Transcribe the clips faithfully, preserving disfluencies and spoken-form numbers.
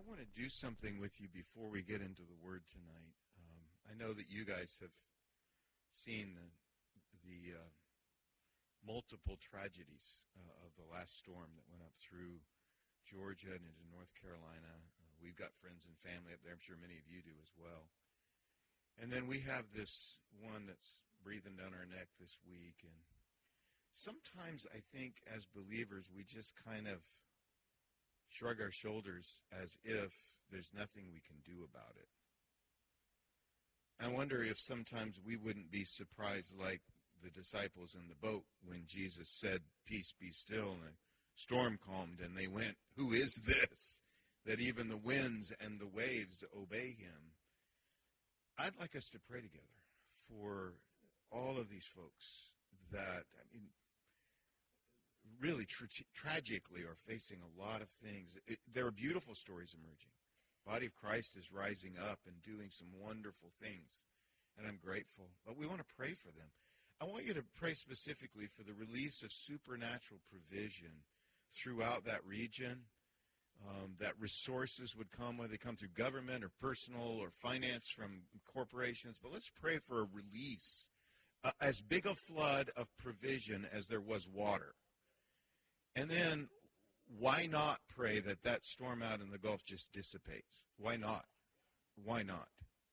I want to do something with you before we get into the Word tonight. Um, I know that you guys have seen the, the uh, multiple tragedies uh, of the last storm that went up through Georgia and into North Carolina. Uh, we've got friends and family up there. I'm sure many of you do as well. And then we have this one that's breathing down our neck this week. And sometimes I think as believers we just kind of shrug our shoulders as if there's nothing we can do about it. I wonder if sometimes we wouldn't be surprised like the disciples in the boat when Jesus said, "Peace, be still," and the storm calmed, and they went, "Who is this, that even the winds and the waves obey him?" I'd like us to pray together for all of these folks that, I mean, really tra- tragically are facing a lot of things. It, there are beautiful stories emerging. The body of Christ is rising up and doing some wonderful things, and I'm grateful. But we want to pray for them. I want you to pray specifically for the release of supernatural provision throughout that region, um, that resources would come, whether they come through government or personal or finance from corporations. But let's pray for a release, uh, as big a flood of provision as there was water. And then why not pray that that storm out in the Gulf just dissipates? Why not? Why not?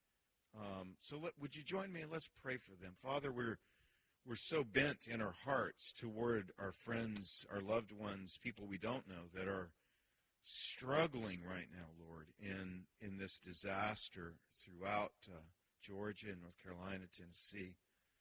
Um, so let, would you join me and let's pray for them. Father, we're we're so bent in our hearts toward our friends, our loved ones, people we don't know that are struggling right now, Lord, in, in this disaster throughout uh, Georgia and North Carolina, Tennessee.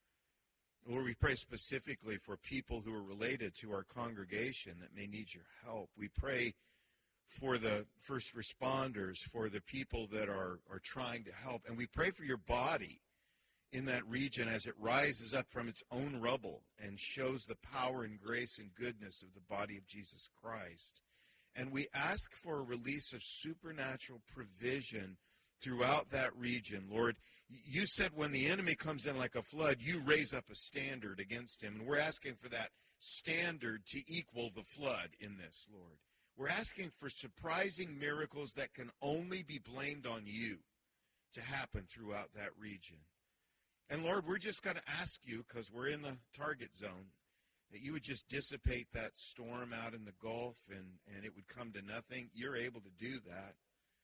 Lord, we pray specifically for people who are related to our congregation that may need your help. We pray for the first responders, for the people that are, are trying to help. And we pray for your body in that region as it rises up from its own rubble and shows the power and grace and goodness of the body of Jesus Christ. And we ask for a release of supernatural provision throughout that region. Lord, you said when the enemy comes in like a flood, you raise up a standard against him. And we're asking for that standard to equal the flood in this, Lord. We're asking for surprising miracles that can only be blamed on you to happen throughout that region. And Lord, we're just going to ask you, because we're in the target zone, that you would just dissipate that storm out in the Gulf and, and it would come to nothing. You're able to do that.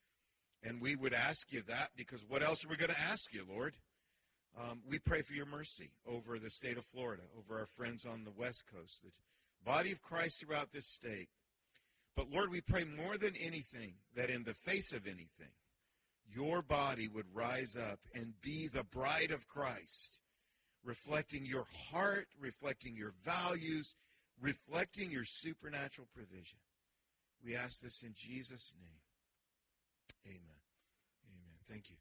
And we would ask you that because what else are we going to ask you, Lord? Um, we pray for your mercy over the state of Florida, over our friends on the West Coast, the body of Christ throughout this state. But, Lord, we pray more than anything that in the face of anything, your body would rise up and be the bride of Christ, reflecting your heart, reflecting your values, reflecting your supernatural provision. We ask this in Jesus' name. Amen. Amen. Thank you.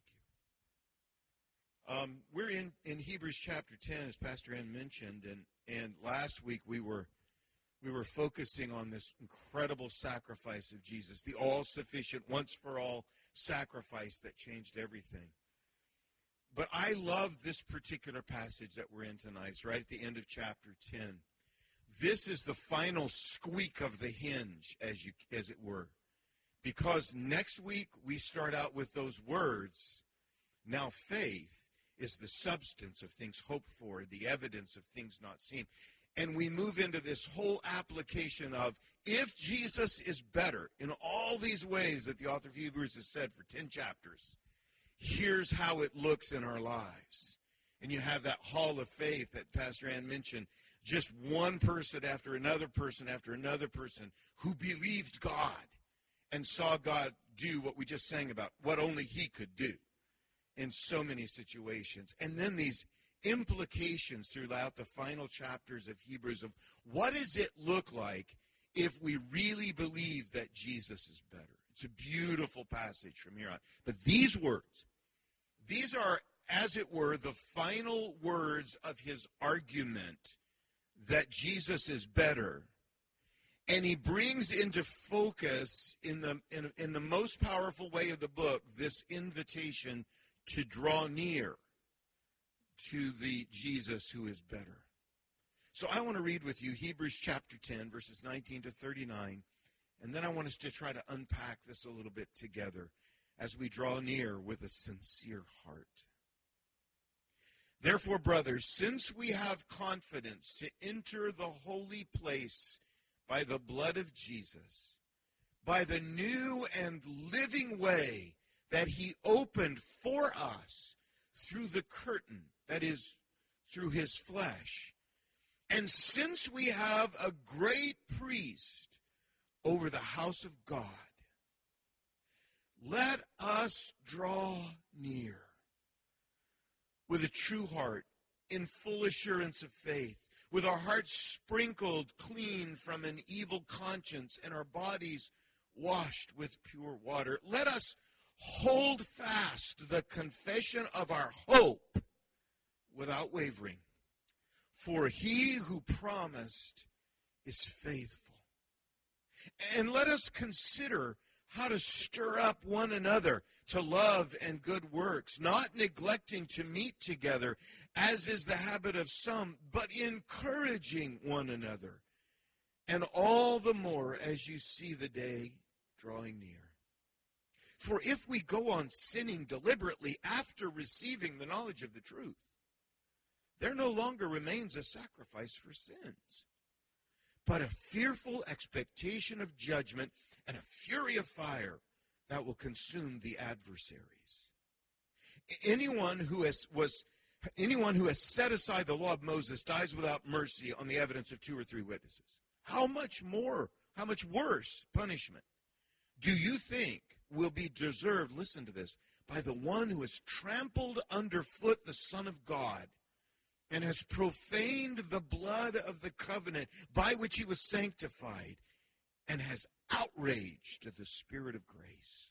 Thank you. Um, we're in, in Hebrews chapter ten, as Pastor Ann mentioned, and, and last week we were we were focusing on this incredible sacrifice of Jesus, the all-sufficient, once-for-all sacrifice that changed everything. But I love this particular passage that we're in tonight. It's right at the end of chapter ten. This is the final squeak of the hinge, as you as it were. Because next week we start out with those words, now faith is the substance of things hoped for, the evidence of things not seen. And we move into this whole application of if Jesus is better in all these ways that the author of Hebrews has said for ten chapters, here's how it looks in our lives. And you have that hall of faith that Pastor Ann mentioned, just one person after another person after another person who believed God and saw God do what we just sang about, what only he could do in so many situations. And then these implications throughout the final chapters of Hebrews of what does it look like if we really believe that Jesus is better. It's a beautiful passage from here on. But these words, these are, as it were, the final words of his argument that Jesus is better. And he brings into focus in the in, in the most powerful way of the book this invitation to draw near to the Jesus who is better. So I want to read with you Hebrews chapter ten, verses nineteen to thirty-nine, And then I want us to try to unpack this a little bit together as we draw near with a sincere heart. Therefore, brothers, since we have confidence to enter the holy place by the blood of Jesus, by the new and living way that he opened for us through the curtain, that is, through his flesh. And since we have a great priest over the house of God, let us draw near with a true heart, in full assurance of faith, with our hearts sprinkled clean from an evil conscience and our bodies washed with pure water. Let us hold fast the confession of our hope without wavering. For he who promised is faithful. And let us consider how to stir up one another to love and good works, not neglecting to meet together, as is the habit of some, but encouraging one another, and all the more as you see the day drawing near. For if we go on sinning deliberately after receiving the knowledge of the truth, there no longer remains a sacrifice for sins, but a fearful expectation of judgment and a fury of fire that will consume the adversaries. Anyone who has was anyone who has set aside the law of Moses dies without mercy on the evidence of two or three witnesses. How much more, how much worse punishment do you think will be deserved, listen to this, by the one who has trampled underfoot the Son of God and has profaned the blood of the covenant by which he was sanctified and has outraged the Spirit of grace?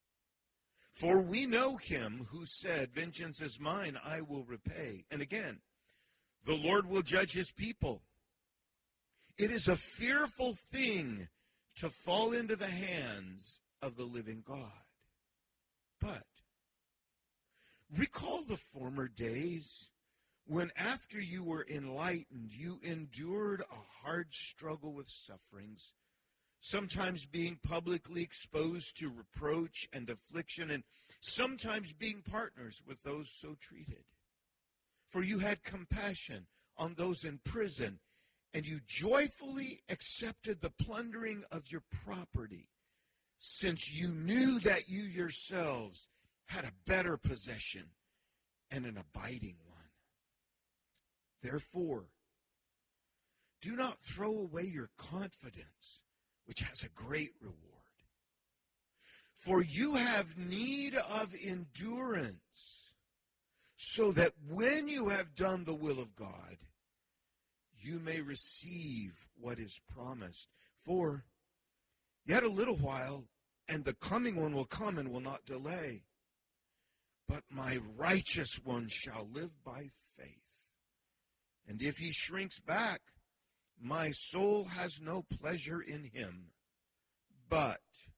For we know him who said, vengeance is mine, I will repay. And again, the Lord will judge his people. It is a fearful thing to fall into the hands of the living God. But recall the former days when after you were enlightened, you endured a hard struggle with sufferings, sometimes being publicly exposed to reproach and affliction, and sometimes being partners with those so treated. For you had compassion on those in prison, and you joyfully accepted the plundering of your property, since you knew that you yourselves had a better possession and an abiding one. Therefore, do not throw away your confidence, which has a great reward. For you have need of endurance, so that when you have done the will of God, you may receive what is promised. For yet a little while, and the coming one will come and will not delay. But my righteous one shall live by faith. And if he shrinks back, my soul has no pleasure in him. But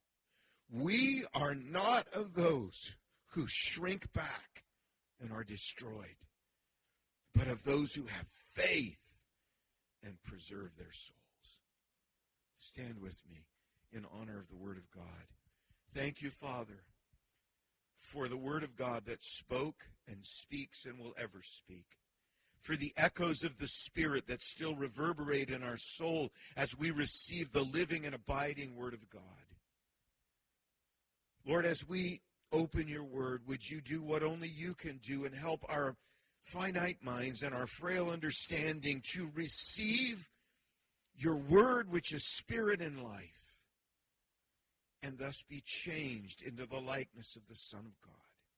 we are not of those who shrink back and are destroyed, but of those who have faith and preserve their souls. Stand with me in honor of the Word of God. Thank you, Father, for the Word of God that spoke and speaks and will ever speak, for the echoes of the Spirit that still reverberate in our soul as we receive the living and abiding Word of God. Lord, as we open your Word, would you do what only you can do and help our finite minds and our frail understanding to receive your Word, which is spirit and life, and thus be changed into the likeness of the Son of God.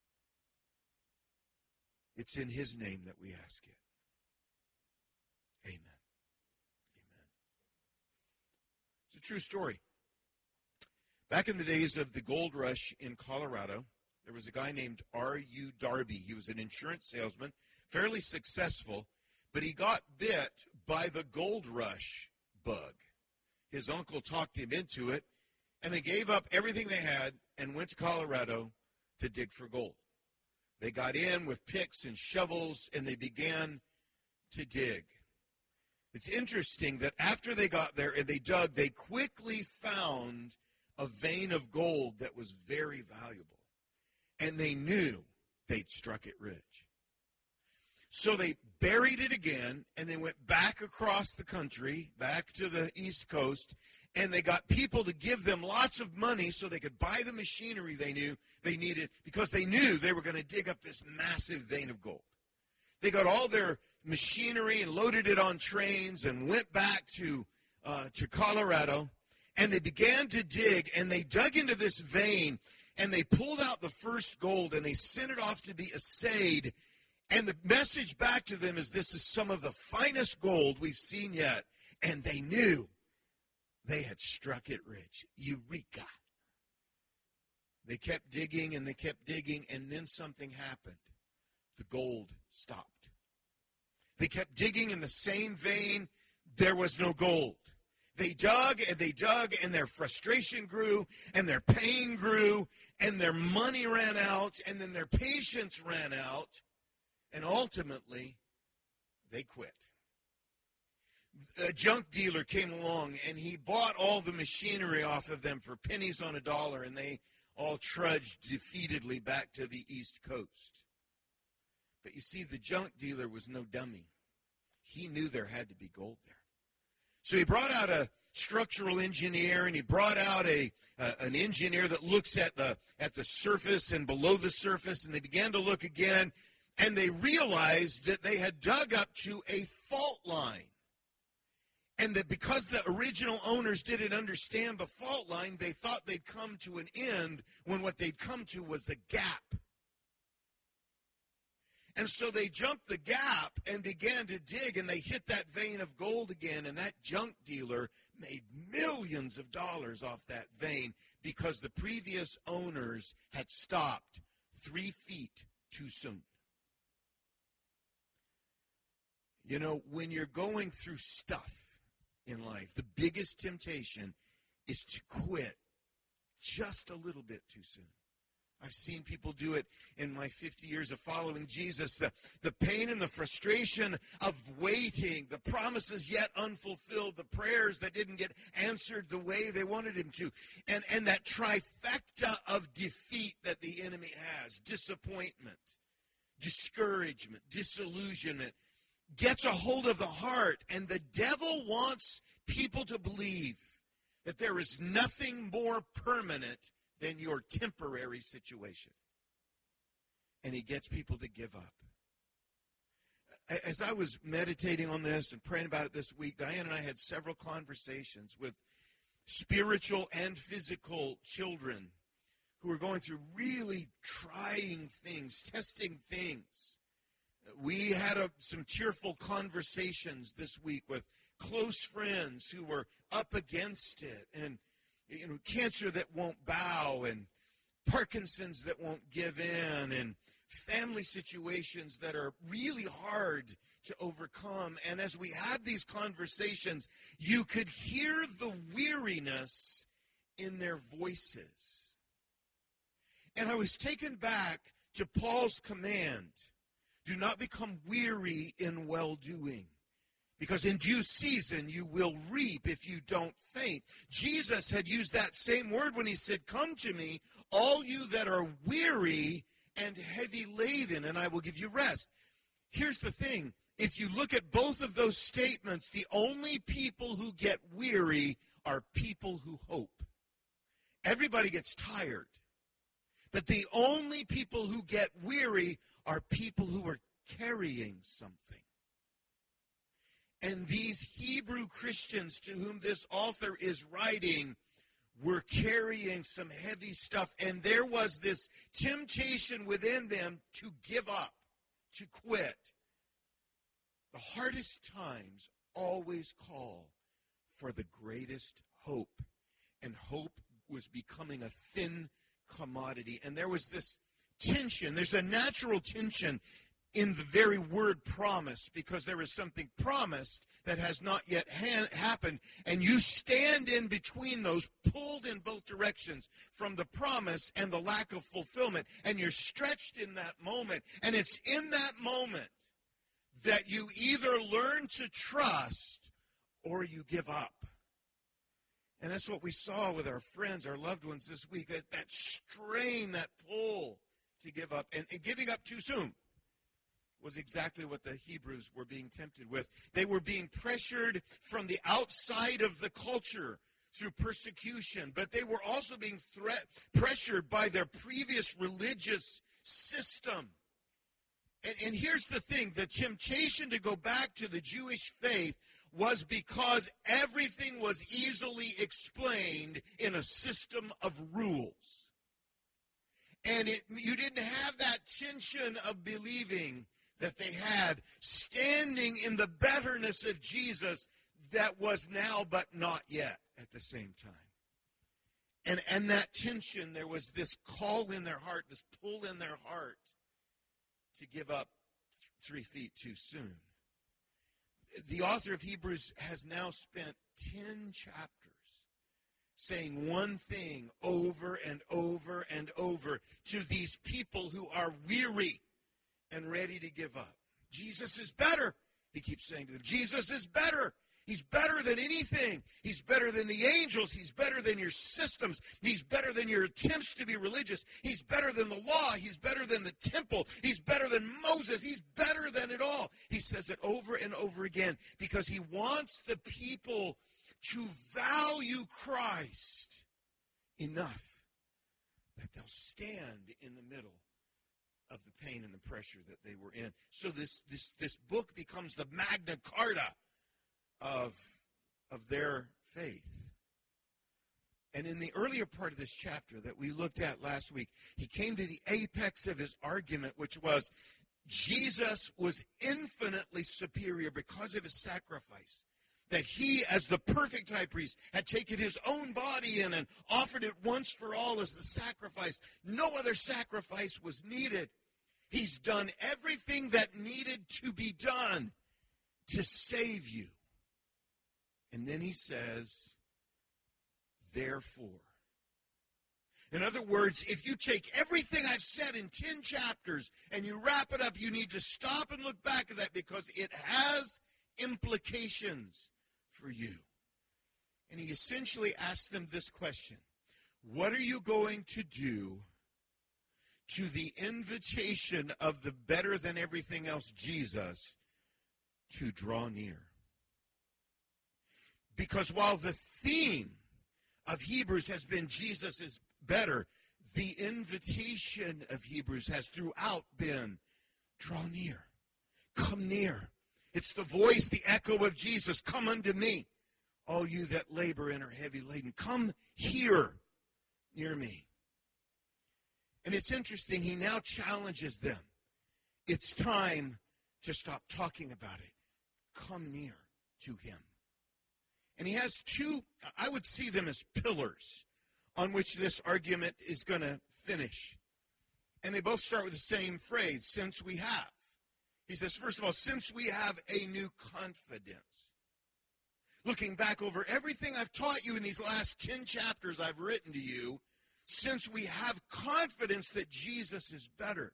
It's in his name that we ask it. Amen. Amen. It's a true story. Back in the days of the gold rush in Colorado, there was a guy named R U Darby. He was an insurance salesman, fairly successful, but he got bit by the gold rush bug. His uncle talked him into it, and they gave up everything they had and went to Colorado to dig for gold. They got in with picks and shovels, and they began to dig. It's interesting that after they got there and they dug, they quickly found a vein of gold that was very valuable. And they knew they'd struck it rich. So they buried it again, and they went back across the country, back to the East Coast, and they got people to give them lots of money so they could buy the machinery they knew they needed, because they knew they were going to dig up this massive vein of gold. They got all their machinery and loaded it on trains and went back to uh, to Colorado, and they began to dig, and they dug into this vein, and they pulled out the first gold, and they sent it off to be assayed. And the message back to them is, this is some of the finest gold we've seen yet. And they knew they had struck it rich. Eureka. They kept digging and they kept digging, and then something happened. The gold stopped. They kept digging in the same vein. There was no gold. They dug and they dug, and their frustration grew, and their pain grew, and their money ran out, and then their patience ran out. And ultimately, they quit. A junk dealer came along, and he bought all the machinery off of them for pennies on a dollar, and they all trudged defeatedly back to the East Coast. But you see, the junk dealer was no dummy. He knew there had to be gold there. So he brought out a structural engineer, and he brought out a uh, an engineer that looks at the at the surface and below the surface, and they began to look again. And they realized that they had dug up to a fault line. And that because the original owners didn't understand the fault line, they thought they'd come to an end when what they'd come to was a gap. And so they jumped the gap and began to dig, and they hit that vein of gold again, and that junk dealer made millions of dollars off that vein because the previous owners had stopped three feet too soon. You know, when you're going through stuff in life, the biggest temptation is to quit just a little bit too soon. I've seen people do it in my fifty years of following Jesus. The, the pain and the frustration of waiting, the promises yet unfulfilled, the prayers that didn't get answered the way they wanted him to, and, and that trifecta of defeat that the enemy has, disappointment, discouragement, disillusionment, gets a hold of the heart, and the devil wants people to believe that there is nothing more permanent than your temporary situation. And he gets people to give up. As I was meditating on this and praying about it this week, Diane and I had several conversations with spiritual and physical children who are going through really trying things, testing things. We had a, some tearful conversations this week with close friends who were up against it, and you know, cancer that won't bow, and Parkinson's that won't give in, and family situations that are really hard to overcome. And as we had these conversations, you could hear the weariness in their voices. And I was taken back to Paul's command, do not become weary in well-doing, because in due season you will reap if you don't faint. Jesus had used that same word when he said, come to me, all you that are weary and heavy laden, and I will give you rest. Here's the thing. If you look at both of those statements, the only people who get weary are people who hope. Everybody gets tired. But the only people who get weary are people who are carrying something. And these Hebrew Christians to whom this author is writing were carrying some heavy stuff. And there was this temptation within them to give up, to quit. The hardest times always call for the greatest hope. And hope was becoming a thin commodity. And there was this tension. There's a natural tension in the very word promise, because there is something promised that has not yet ha- happened, and you stand in between those, pulled in both directions from the promise and the lack of fulfillment, and you're stretched in that moment. And it's in that moment that you either learn to trust or you give up. And that's what we saw with our friends, our loved ones this week, that, that strain, that pull to give up. And, and giving up too soon was exactly what the Hebrews were being tempted with. They were being pressured from the outside of the culture through persecution, but they were also being threat, pressured by their previous religious system. And, and here's the thing, the temptation to go back to the Jewish faith was because everything was easily explained in a system of rules. And it, you didn't have that tension of believing that they had standing in the betterness of Jesus that was now but not yet at the same time. And, and that tension, there was this call in their heart, this pull in their heart to give up three feet too soon. The author of Hebrews has now spent ten chapters saying one thing over and over and over to these people who are weary and ready to give up. Jesus is better, he keeps saying to them. Jesus is better. He's better than anything. He's better than the angels. He's better than your systems. He's better than your attempts to be religious. He's better than the law. He's better than the temple. He's better than Moses. He's better than it all. He says it over and over again because he wants the people to value Christ enough that they'll stand in the middle of the pain and the pressure that they were in. So this this this book becomes the Magna Carta of, of their faith. And in the earlier part of this chapter that we looked at last week, he came to the apex of his argument, which was Jesus was infinitely superior because of his sacrifice. That he, as the perfect high priest, had taken his own body in and offered it once for all as the sacrifice. No other sacrifice was needed. He's done everything that needed to be done to save you. And then he says, therefore. In other words, if you take everything I've said in ten chapters and you wrap it up, you need to stop and look back at that because it has implications for you. And he essentially asked them this question: what are you going to do to the invitation of the better than everything else Jesus to draw near? Because while the theme of Hebrews has been Jesus is better, the invitation of Hebrews has throughout been draw near, come near. It's the voice, the echo of Jesus. Come unto me, all you that labor and are heavy laden. Come here near me. And it's interesting, he now challenges them. It's time to stop talking about it. Come near to him. And he has two, I would see them as pillars on which this argument is going to finish. And they both start with the same phrase, since we have. He says, first of all, since we have a new confidence. Looking back over everything I've taught you in these last ten chapters I've written to you, since we have confidence that Jesus is better.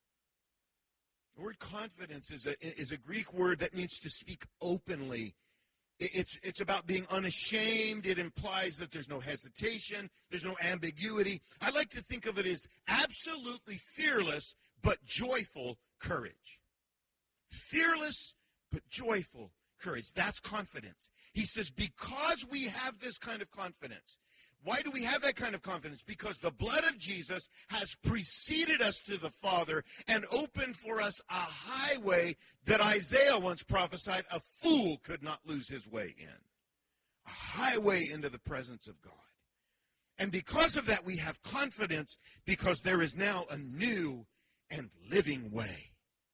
The word confidence is a, is a Greek word that means to speak openly. It's, it's about being unashamed. It implies that there's no hesitation. There's no ambiguity. I like to think of it as absolutely fearless but joyful courage. Fearless but joyful courage. That's confidence. He says, because we have this kind of confidence. Why do we have that kind of confidence? Because the blood of Jesus has preceded us to the Father and opened for us a highway that Isaiah once prophesied a fool could not lose his way in. A highway into the presence of God. And because of that, we have confidence because there is now a new and living way.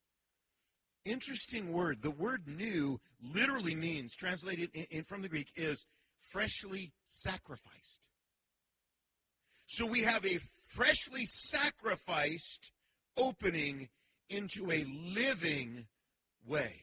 Interesting word. The word new literally means, translated in, in from the Greek, is freshly sacrificed. So we have a freshly sacrificed opening into a living way.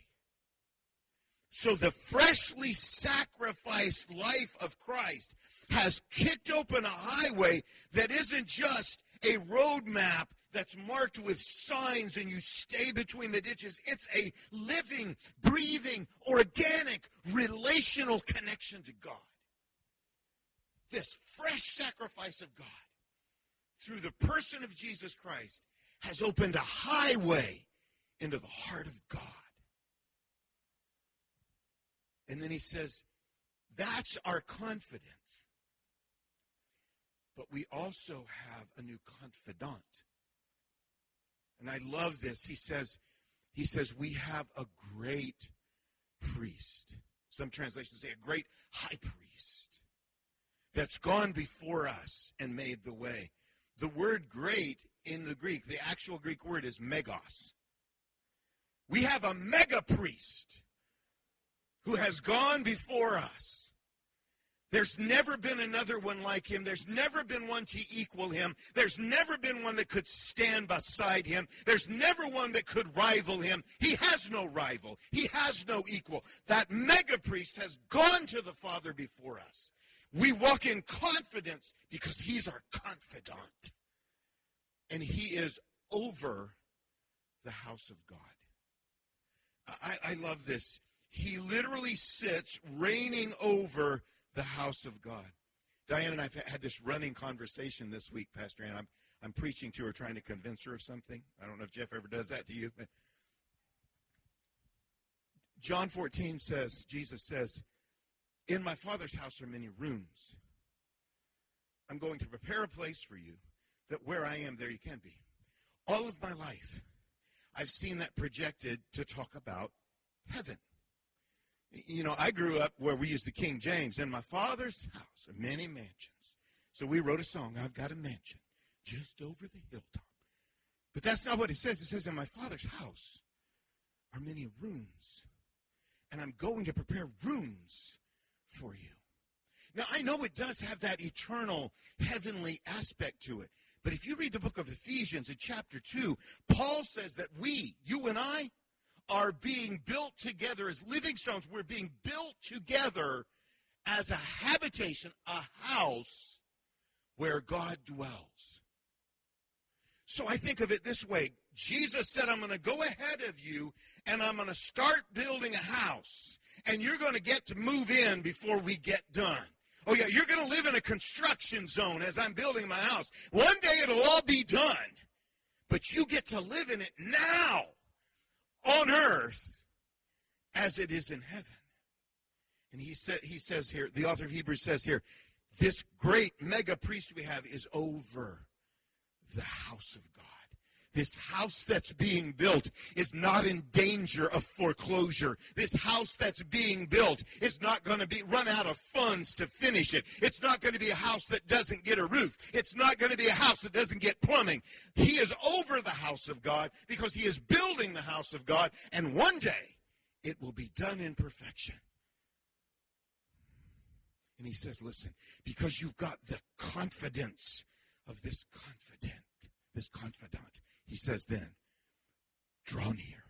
So the freshly sacrificed life of Christ has kicked open a highway that isn't just a roadmap that's marked with signs and you stay between the ditches. It's a living, breathing, organic, relational connection to God. This fresh sacrifice of God through the person of Jesus Christ has opened a highway into the heart of God. And then he says, that's our confidence. But we also have a new confidant. And I love this. He says, he says, we have a great priest. Some translations say a great high priest that's gone before us and made the way. The word great in the Greek, the actual Greek word is megos. We have a mega priest who has gone before us. There's never been another one like him. There's never been one to equal him. There's never been one that could stand beside him. There's never one that could rival him. He has no rival. He has no equal. That mega priest has gone to the Father before us. We walk in confidence because he's our confidant. And he is over the house of God. I, I love this. He literally sits reigning over the house of God. Diane and I have had this running conversation this week, Pastor Ann. I'm, I'm preaching to her, trying to convince her of something. I don't know if Jeff ever does that to you. But John fourteen says, Jesus says, in my Father's house are many rooms. I'm going to prepare a place for you that where I am, there you can be. All of my life, I've seen that projected to talk about heaven. You know, I grew up where we used the King James. In my Father's house are many mansions. So we wrote a song, I've got a mansion just over the hilltop. But that's not what it says. It says, in my Father's house are many rooms. And I'm going to prepare rooms for you. Now, I know it does have that eternal, heavenly aspect to it. But if you read the book of Ephesians in chapter two, Paul says that we, you and I, are being built together as living stones. We're being built together as a habitation, a house where God dwells. So I think of it this way. Jesus said, I'm going to go ahead of you, and I'm going to start building a house, and you're going to get to move in before we get done. Oh, yeah, you're going to live in a construction zone as I'm building my house. One day it'll all be done, but you get to live in it now. On earth as it is in heaven. And he said, he says here, the author of Hebrews says here, this great mega priest we have is over the house of God. This house that's being built is not in danger of foreclosure. This house that's being built is not going to be run out of funds to finish it. It's not going to be a house that doesn't get a roof. It's not going to be a house that doesn't get plumbing. He is over the house of God because he is building the house of God, and one day it will be done in perfection. And he says, listen, because you've got the confidence of this confident, this confidant, he says then, draw near.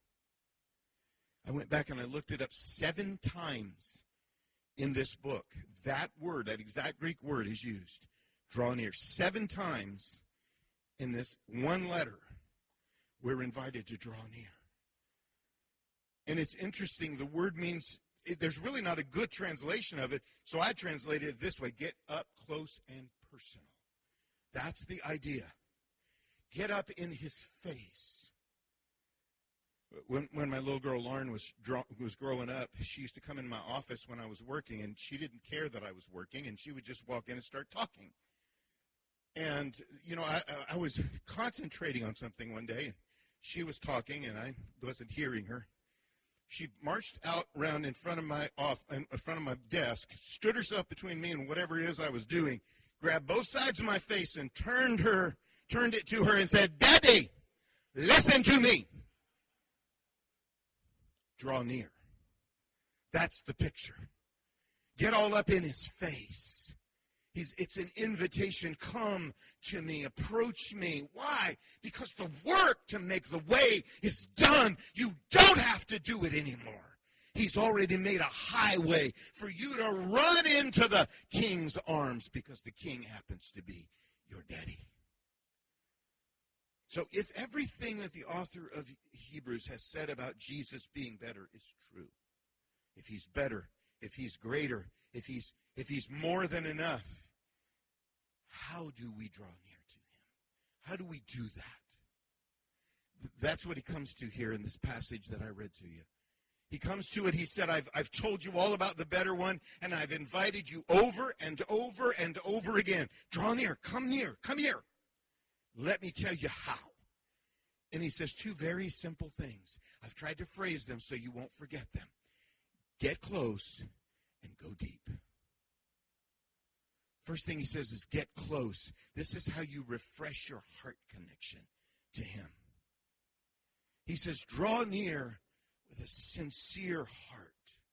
I went back and I looked it up seven times in this book. That word, that exact Greek word is used. Draw near. Seven times in this one letter, we're invited to draw near. And it's interesting, the word means, it, there's really not a good translation of it, so I translated it this way, get up close and personal. That's the idea. Get up in his face. When when my little girl Lauren was draw, was growing up, she used to come in my office when I was working, and she didn't care that I was working, and she would just walk in and start talking. And, you know, I, I was concentrating on something one day, and she was talking, and I wasn't hearing her. She marched out around in front of my off in front of my desk, stood herself between me and whatever it is I was doing, grabbed both sides of my face, and turned her. turned it to her and said, Daddy, listen to me. Draw near. That's the picture. Get all up in his face. He's, it's an invitation. Come to me. Approach me. Why? Because the work to make the way is done. You don't have to do it anymore. He's already made a highway for you to run into the king's arms because the king happens to be your daddy. So if everything that the author of Hebrews has said about Jesus being better is true, if he's better, if he's greater, if he's if he's more than enough, how do we draw near to him? How do we do that? That's what he comes to here in this passage that I read to you. He comes to it, he said, I've, I've told you all about the better one, and I've invited you over and over and over again. Draw near, come near, come here. Let me tell you how. And he says two very simple things. I've tried to phrase them so you won't forget them. Get close and go deep. First thing he says is get close. This is how you refresh your heart connection to him. He says, draw near with a sincere heart.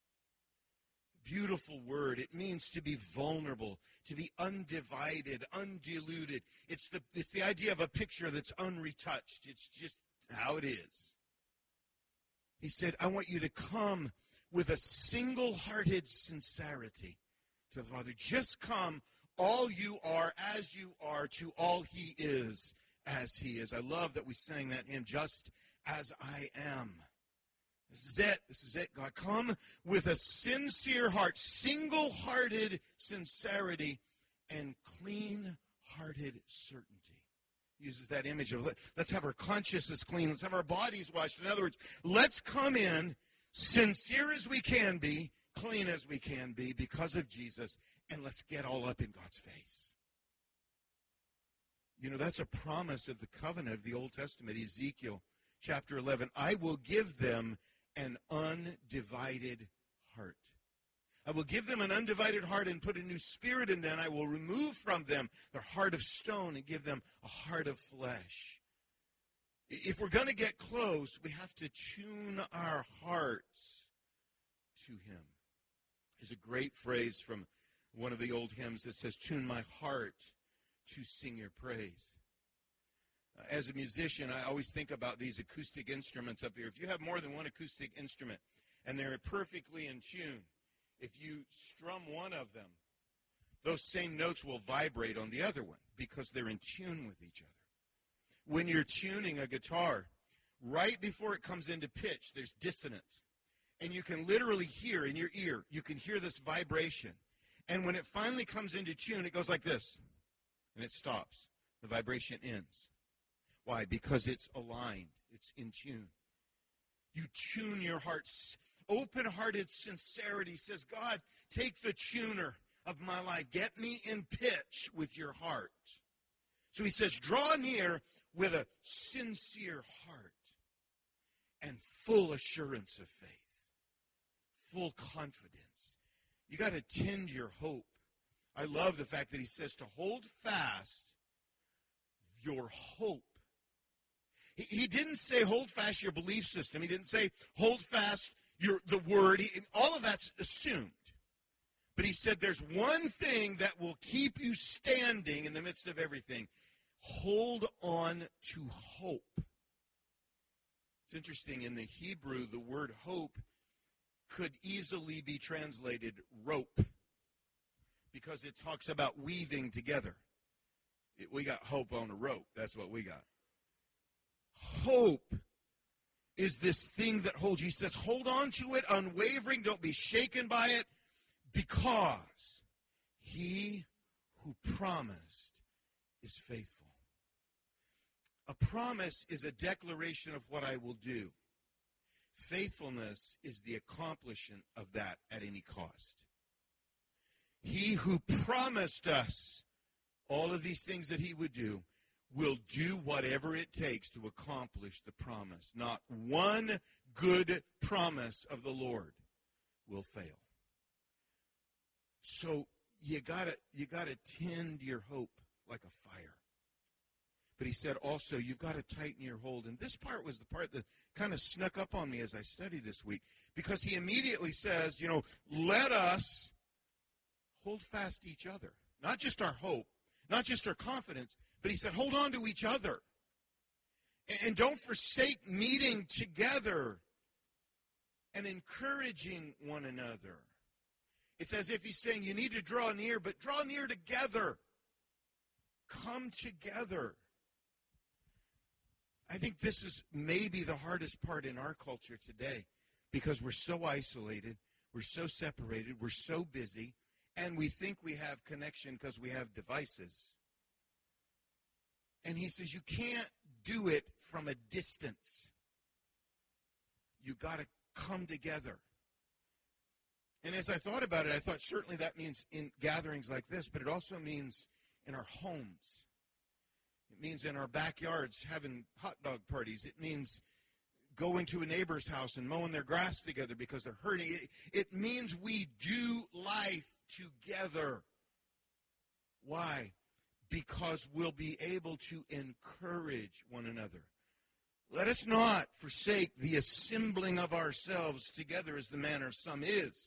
Beautiful word. It means to be vulnerable, to be undivided, undiluted. It's the, it's the idea of a picture that's unretouched. It's just how it is. He said, I want you to come with a single-hearted sincerity to the Father. Just come all you are as you are to all he is as he is. I love that we sang that hymn, Just As I Am. This is it. This is it. God, come with a sincere heart, single-hearted sincerity, and clean-hearted certainty. He uses that image of let's have our consciousness clean. Let's have our bodies washed. In other words, let's come in sincere as we can be, clean as we can be because of Jesus, and let's get all up in God's face. You know, that's a promise of the covenant of the Old Testament, Ezekiel chapter eleven. I will give them an undivided heart. I will give them an undivided heart and put a new spirit in them. I will remove from them their heart of stone and give them a heart of flesh. If we're going to get close, we have to tune our hearts to him. There's a great phrase from one of the old hymns that says, tune my heart to sing your praise. As a musician, I always think about these acoustic instruments up here. If you have more than one acoustic instrument and they're perfectly in tune, if you strum one of them, those same notes will vibrate on the other one because they're in tune with each other. When you're tuning a guitar, right before it comes into pitch, there's dissonance. And you can literally hear in your ear, you can hear this vibration. And when it finally comes into tune, it goes like this, and it stops. The vibration ends. Why? Because it's aligned. It's in tune. You tune your hearts. Open-hearted sincerity says, God, take the tuner of my life. Get me in pitch with your heart. So he says, draw near with a sincere heart and full assurance of faith, full confidence. You got to tend your hope. I love the fact that he says to hold fast your hope. He, he didn't say hold fast your belief system. He didn't say hold fast your the word. He, all of that's assumed. But he said there's one thing that will keep you standing in the midst of everything. Hold on to hope. It's interesting, in the Hebrew, the word hope could easily be translated rope because it talks about weaving together. It, we got hope on a rope. That's what we got. Hope is this thing that holds you. He says, hold on to it, unwavering. Don't be shaken by it, because he who promised is faithful. A promise is a declaration of what I will do. Faithfulness is the accomplishment of that at any cost. He who promised us all of these things that he would do will do whatever it takes to accomplish the promise. Not one good promise of the Lord will fail. So you gotta you gotta tend your hope like a fire. But he said also, you've got to tighten your hold. And this part was the part that kind of snuck up on me as I studied this week. Because he immediately says, you know, let us hold fast each other. Not just our hope, not just our confidence, but he said, hold on to each other. And don't forsake meeting together and encouraging one another. It's as if he's saying, you need to draw near, but draw near together. Come together. I think this is maybe the hardest part in our culture today, because we're so isolated. We're so separated. We're so busy. And we think we have connection because we have devices. And he says you can't do it from a distance. You got to come together. And as I thought about it, I thought certainly that means in gatherings like this, but it also means in our homes. It means in our backyards having hot dog parties. It means going to a neighbor's house and mowing their grass together because they're hurting. It, it means we do life together. Why? Because we'll be able to encourage one another. Let us not forsake the assembling of ourselves together as the manner of some is.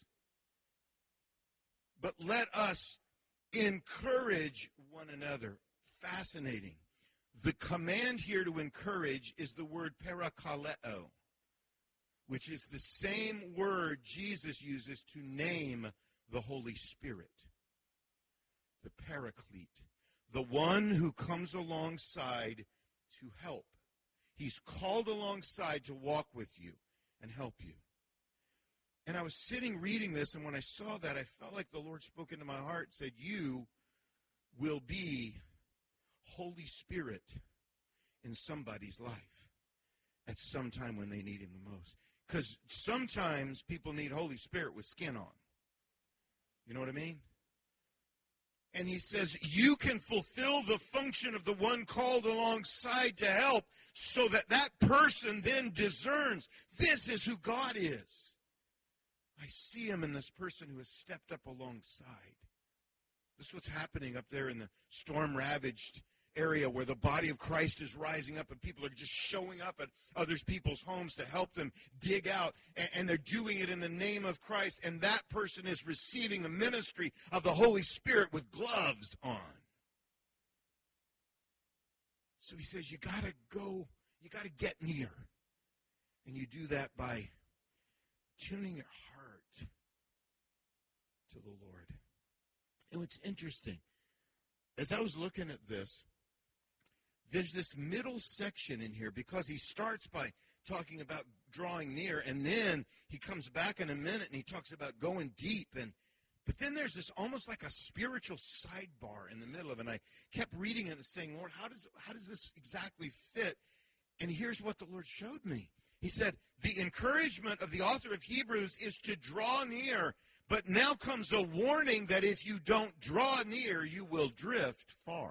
But let us encourage one another. Fascinating. The command here to encourage is the word parakaleo, which is the same word Jesus uses to name the Holy Spirit. The Paraclete. The one who comes alongside to help. He's called alongside to walk with you and help you. And I was sitting reading this, and when I saw that, I felt like the Lord spoke into my heart and said, you will be Holy Spirit in somebody's life at some time when they need him the most. Because sometimes people need Holy Spirit with skin on. You know what I mean? And he says, you can fulfill the function of the one called alongside to help so that that person then discerns, this is who God is. I see him in this person who has stepped up alongside. This is what's happening up there in the storm-ravaged area where the body of Christ is rising up and people are just showing up at other people's homes to help them dig out. And they're doing it in the name of Christ. And that person is receiving the ministry of the Holy Spirit with gloves on. So he says, you got to go, you got to get near. And you do that by tuning your heart to the Lord. And what's interesting, as I was looking at this, there's this middle section in here because he starts by talking about drawing near, and then he comes back in a minute and he talks about going deep. And but then there's this almost like a spiritual sidebar in the middle of it. And I kept reading it and saying, Lord, how does how does this exactly fit? And here's what the Lord showed me. He said, the encouragement of the author of Hebrews is to draw near, but now comes a warning that if you don't draw near, you will drift far.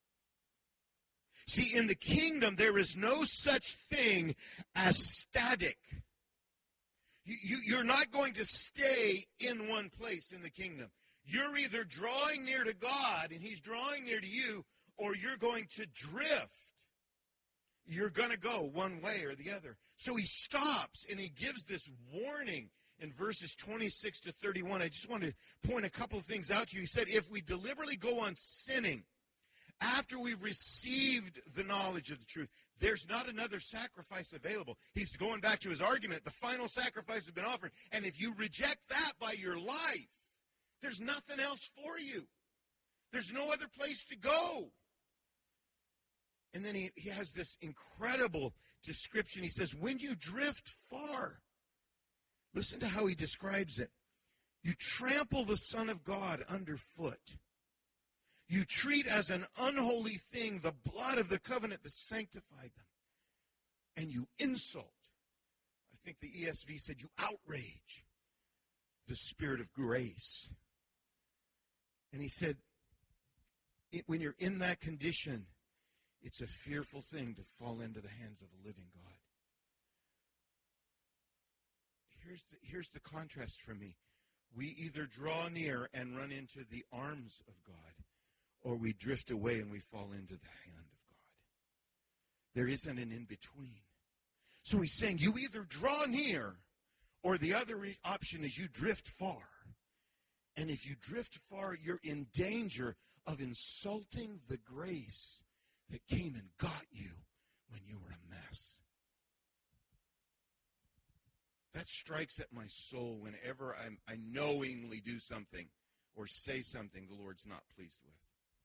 See, in the kingdom, there is no such thing as static. You, you, you're not going to stay in one place in the kingdom. You're either drawing near to God, and he's drawing near to you, or you're going to drift. You're going to go one way or the other. So he stops, and he gives this warning in verses twenty-six to thirty-one. I just want to point a couple of things out to you. He said, if we deliberately go on sinning, after we've received the knowledge of the truth, there's not another sacrifice available. He's going back to his argument. The final sacrifice has been offered. And if you reject that by your life, there's nothing else for you. There's no other place to go. And then he, he has this incredible description. He says, when you drift far, listen to how he describes it. You trample the Son of God underfoot. You treat as an unholy thing the blood of the covenant that sanctified them. And you insult. I think the E S V said you outrage the Spirit of grace. And he said, it, when you're in that condition, it's a fearful thing to fall into the hands of a living God. Here's the, here's the contrast for me. We either draw near and run into the arms of God, or we drift away and we fall into the hand of God. There isn't an in-between. So he's saying you either draw near, or the other option is you drift far. And if you drift far, you're in danger of insulting the grace that came and got you when you were a mess. That strikes at my soul whenever I'm, I knowingly do something or say something the Lord's not pleased with.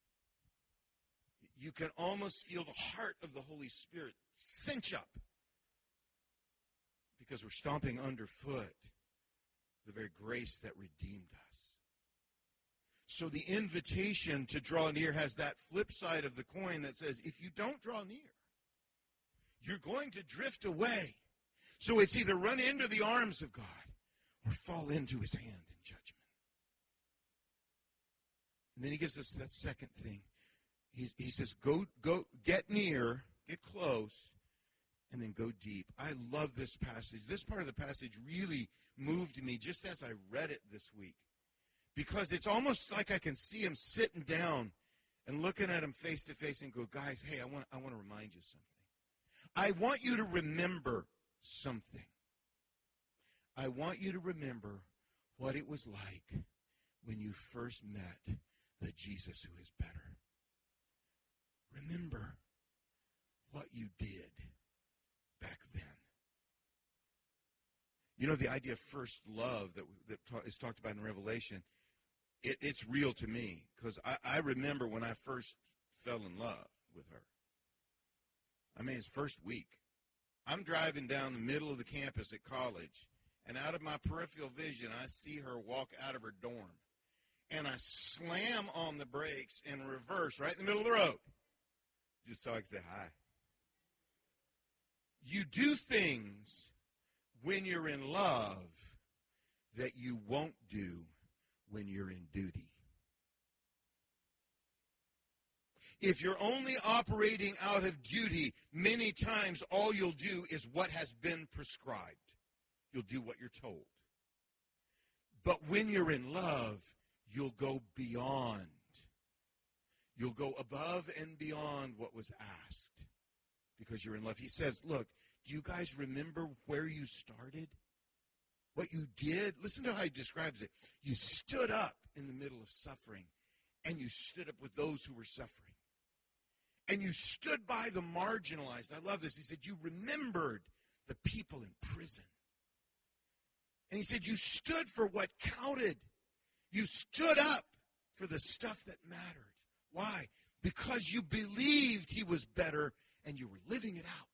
You can almost feel the heart of the Holy Spirit cinch up because we're stomping underfoot the very grace that redeemed us. So the invitation to draw near has that flip side of the coin that says, if you don't draw near, you're going to drift away. So it's either run into the arms of God or fall into his hand in judgment. And then he gives us that second thing. He, he says, go, go, get near, get close, and then go deep. I love this passage. This part of the passage really moved me just as I read it this week. Because it's almost like I can see him sitting down and looking at him face to face and go, guys, hey, I want, I want to remind you something. I want you to remember something. I want you to remember what it was like when you first met the Jesus who is better. Remember what you did back then. You know, the idea of first love that, that ta- is talked about in Revelation, it, it's real to me because I, I remember when I first fell in love with her. I mean, it's first week. I'm driving down the middle of the campus at college, and out of my peripheral vision, I see her walk out of her dorm. And I slam on the brakes and reverse right in the middle of the road, just so I can say hi. You do things when you're in love that you won't do when you're in duty. If you're only operating out of duty, many times all you'll do is what has been prescribed. You'll do what you're told. But when you're in love, you'll go beyond. You'll go above and beyond what was asked because you're in love. He says, look, do you guys remember where you started? What you did? Listen to how he describes it. You stood up in the middle of suffering, and you stood up with those who were suffering. And you stood by the marginalized. I love this. He said, you remembered the people in prison. And he said, you stood for what counted. You stood up for the stuff that mattered. Why? Because you believed he was better and you were living it out.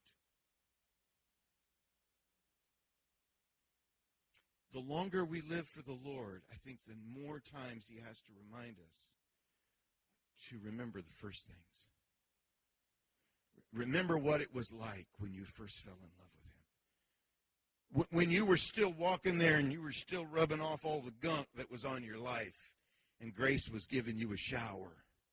The longer we live for the Lord, I think the more times he has to remind us to remember the first things. Remember what it was like when you first fell in love with him. When you were still walking there and you were still rubbing off all the gunk that was on your life, and grace was giving you a shower,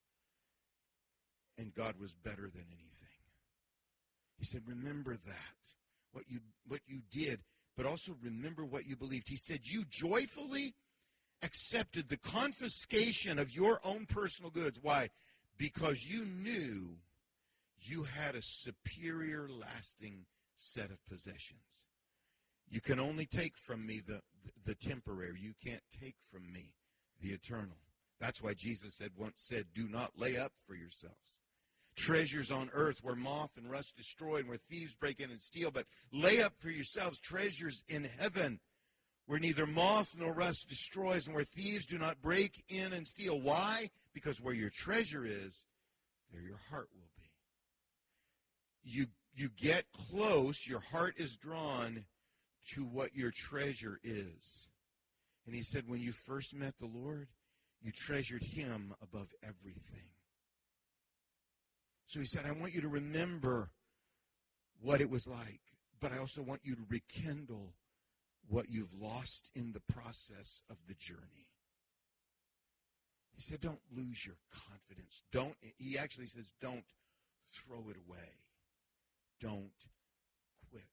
and God was better than anything. He said, remember that, what you what you did, but also remember what you believed. He said, you joyfully accepted the confiscation of your own personal goods. Why? Because you knew you had a superior, lasting set of possessions. You can only take from me the, the, the temporary. You can't take from me the eternal. That's why Jesus had once said, do not lay up for yourselves treasures on earth where moth and rust destroy and where thieves break in and steal, but lay up for yourselves treasures in heaven where neither moth nor rust destroys and where thieves do not break in and steal. Why? Because where your treasure is, there your heart will be. You, you get close, your heart is drawn to what your treasure is. And he said, when you first met the Lord, you treasured him above everything. So he said, I want you to remember what it was like, but I also want you to rekindle what you've lost in the process of the journey. He said, don't lose your confidence. Don't, he actually says, don't throw it away. Don't quit.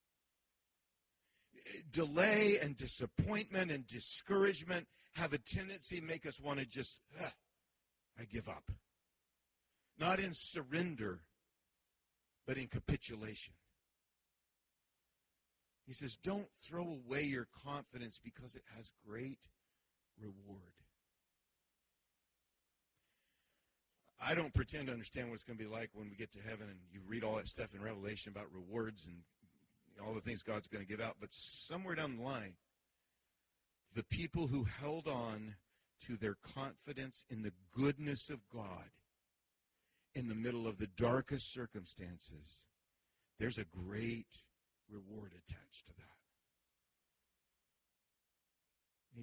Delay and disappointment and discouragement have a tendency to make us want to just, ah, I give up. Not in surrender, but in capitulation. He says, don't throw away your confidence because it has great reward. I don't pretend to understand what it's going to be like when we get to heaven and you read all that stuff in Revelation about rewards and all the things God's going to give out. But somewhere down the line, the people who held on to their confidence in the goodness of God in the middle of the darkest circumstances, there's a great reward attached to that.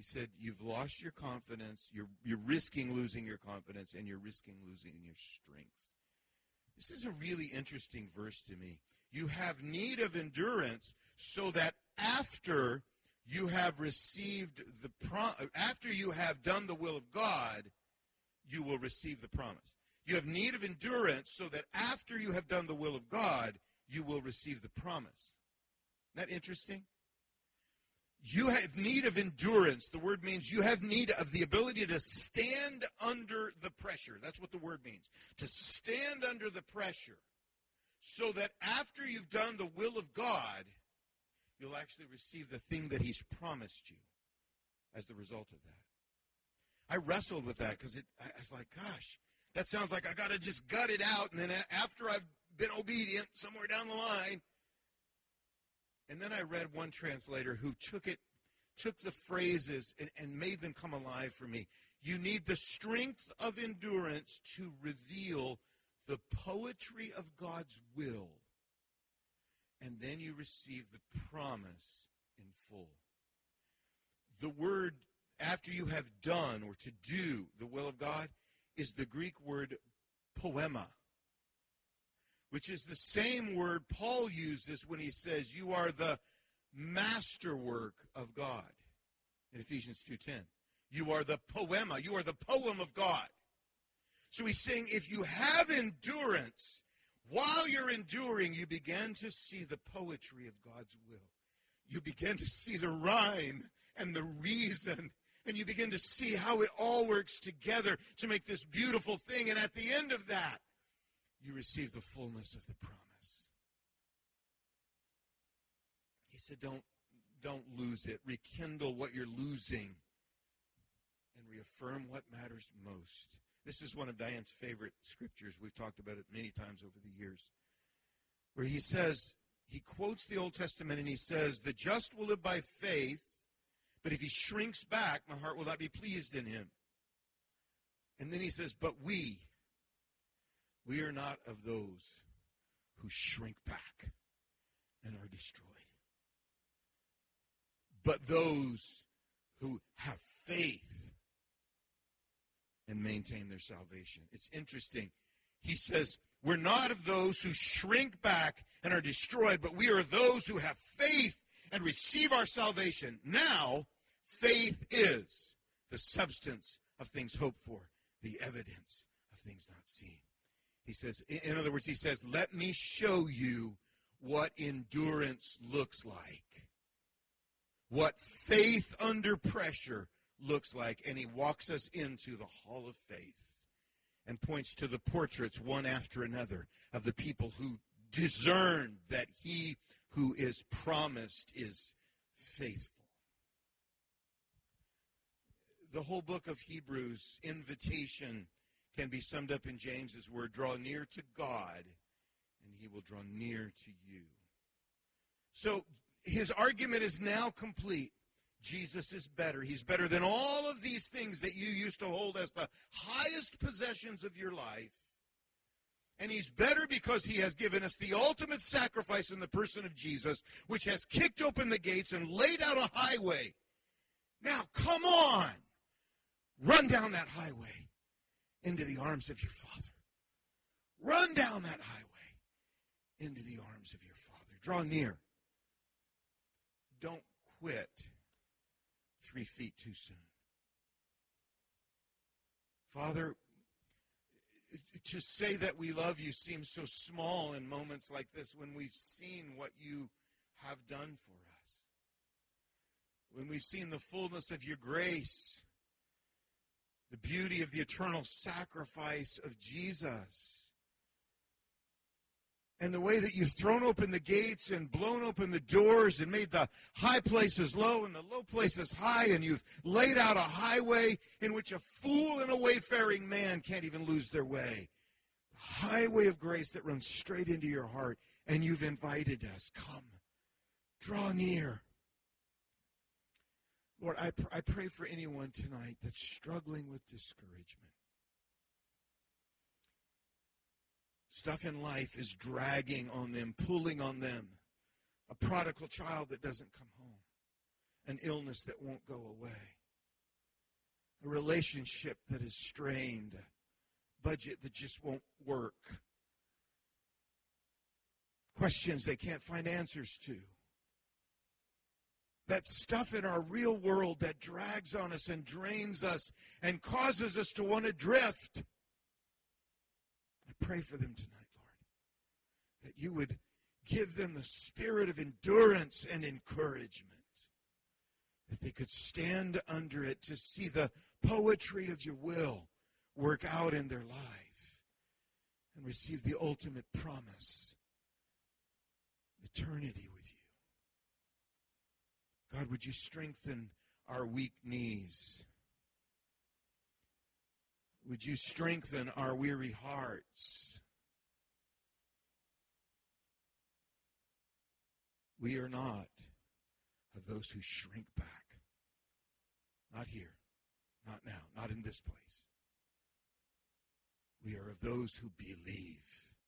he said, you've lost your confidence, you're, you're risking losing your confidence, and you're risking losing your strength. This is a really interesting verse to me. You have need of endurance so that after you have received the pro- after you have done the will of God, you will receive the promise. You have need of endurance so that after you have done the will of God, you will receive the promise. Isn't that interesting? You have need of endurance. The word means you have need of the ability to stand under the pressure. That's what the word means. To stand under the pressure so that after you've done the will of God, you'll actually receive the thing that he's promised you as the result of that. I wrestled with that because I was like, gosh, that sounds like I got to just gut it out, and then after I've been obedient somewhere down the line. And then I read one translator who took it, took the phrases and, and made them come alive for me. You need the strength of endurance to reveal the poetry of God's will. And then you receive the promise in full. The word, after you have done or to do the will of God, is the Greek word poema, which is the same word Paul uses when he says, you are the masterwork of God in Ephesians two ten. You are the poema. You are the poem of God. So he's saying if you have endurance, while you're enduring, you begin to see the poetry of God's will. You begin to see the rhyme and the reason, and you begin to see how it all works together to make this beautiful thing. And at the end of that, you receive the fullness of the promise. He said, don't, don't lose it. Rekindle what you're losing and reaffirm what matters most. This is one of Diane's favorite scriptures. We've talked about it many times over the years, where he says, he quotes the Old Testament and he says, the just will live by faith, but if he shrinks back, my heart will not be pleased in him. And then he says, but we, we are not of those who shrink back and are destroyed, but those who have faith and maintain their salvation. It's interesting. He says, we're not of those who shrink back and are destroyed, but we are those who have faith and receive our salvation. Now, faith is the substance of things hoped for, the evidence of things not seen. He says, in other words, he says, let me show you what endurance looks like, what faith under pressure looks like. And he walks us into the hall of faith and points to the portraits one after another of the people who discerned that he who is promised is faithful. The whole book of Hebrews, invitation, can be summed up in James's word, draw near to God, and he will draw near to you. So his argument is now complete. Jesus is better. He's better than all of these things that you used to hold as the highest possessions of your life. And he's better because he has given us the ultimate sacrifice in the person of Jesus, which has kicked open the gates and laid out a highway. Now, come on. Run down that highway into the arms of your Father. Run down that highway into the arms of your Father. Draw near. Don't quit three feet too soon. Father, to say that we love you seems so small in moments like this when we've seen what you have done for us. When we've seen the fullness of your grace, the beauty of the eternal sacrifice of Jesus, and the way that you've thrown open the gates and blown open the doors and made the high places low and the low places high, and you've laid out a highway in which a fool and a wayfaring man can't even lose their way. The highway of grace that runs straight into your heart, and you've invited us. Come, draw near. Lord, I, pr- I pray for anyone tonight that's struggling with discouragement. Stuff in life is dragging on them, pulling on them. A prodigal child that doesn't come home. An illness that won't go away. relationship that is strained, a budget that just won't work, questions they can't find answers to. That stuff in our real world that drags on us and drains us and causes us to want to drift. I pray for them tonight, Lord, that you would give them the spirit of endurance and encouragement, that they could stand under it to see the poetry of your will work out in their life and receive the ultimate promise, eternity with you. God, would you strengthen our weak knees? Would you strengthen our weary hearts? We are not of those who shrink back. Not here, not now, not in this place. We are of those who believe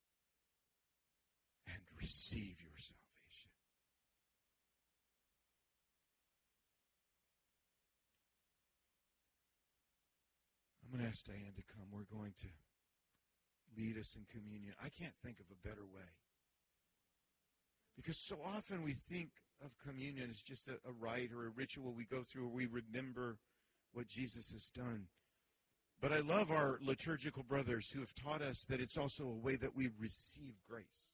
and receive your salvation. I'm going to ask Diane to come. We're going to lead us in communion. I can't think of a better way. Because so often we think of communion as just a, a rite or a ritual we go through where we remember what Jesus has done. But I love our liturgical brothers who have taught us that it's also a way that we receive grace.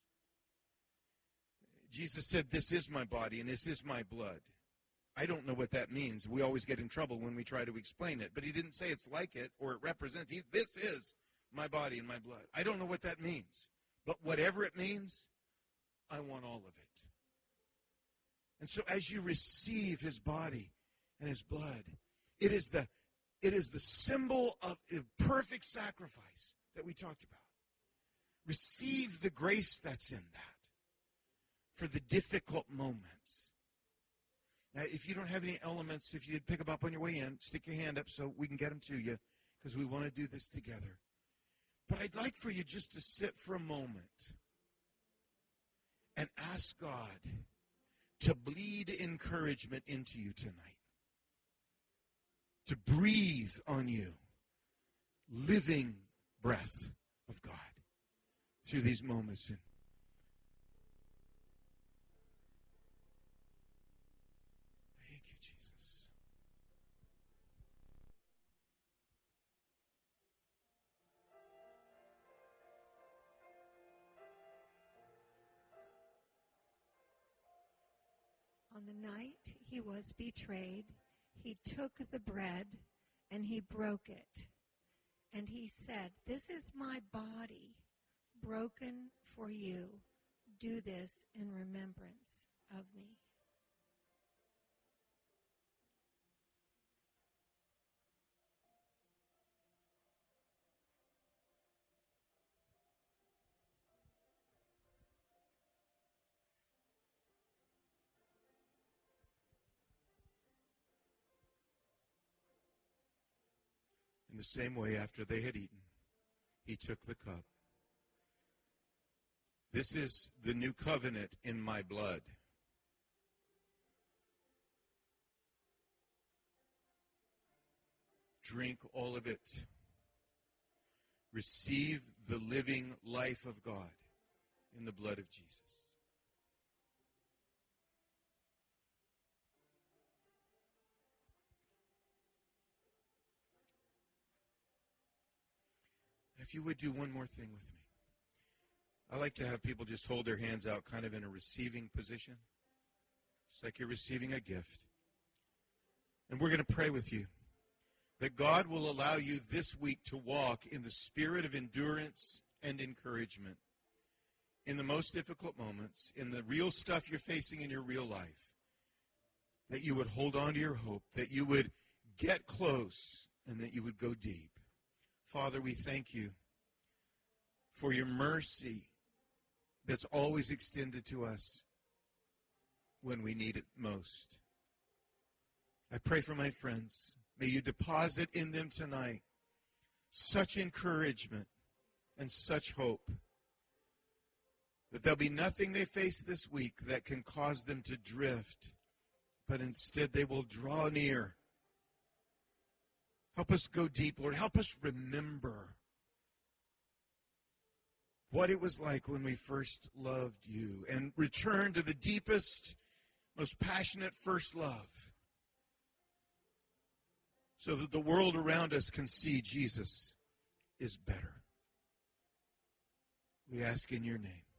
Jesus said, "This is my body and this is my blood." I don't know what that means. We always get in trouble when we try to explain it. But he didn't say it's like it or it represents. He, this is my body and my blood. I don't know what that means. But whatever it means, I want all of it. And so as you receive his body and his blood, it is the, it is the symbol of a perfect sacrifice that we talked about. Receive the grace that's in that for the difficult moments. Now, if you don't have any elements, if you did pick them up on your way in, stick your hand up so we can get them to you, because we want to do this together. But I'd like for you just to sit for a moment and ask God to bleed encouragement into you tonight, to breathe on you living breath of God through these moments. And thank you, Jesus. On the night he was betrayed, he took the bread and he broke it. And he said, "This is my body broken for you. Do this in remembrance of me." In the same way, after they had eaten, he took the cup. "This is the new covenant in my blood. Drink all of it. Receive the living life of God in the blood of Jesus." If you would do one more thing with me. I like to have people just hold their hands out kind of in a receiving position. Just like you're receiving a gift. And we're going to pray with you that God will allow you this week to walk in the spirit of endurance and encouragement in the most difficult moments, in the real stuff you're facing in your real life, that you would hold on to your hope, that you would get close, and that you would go deep. Father, we thank you for your mercy that's always extended to us when we need it most. I pray for my friends. May you deposit in them tonight such encouragement and such hope that there'll be nothing they face this week that can cause them to drift, but instead they will draw near. Help us go deep, Lord. Help us remember what it was like when we first loved you and return to the deepest, most passionate first love so that the world around us can see Jesus is better. We ask in your name.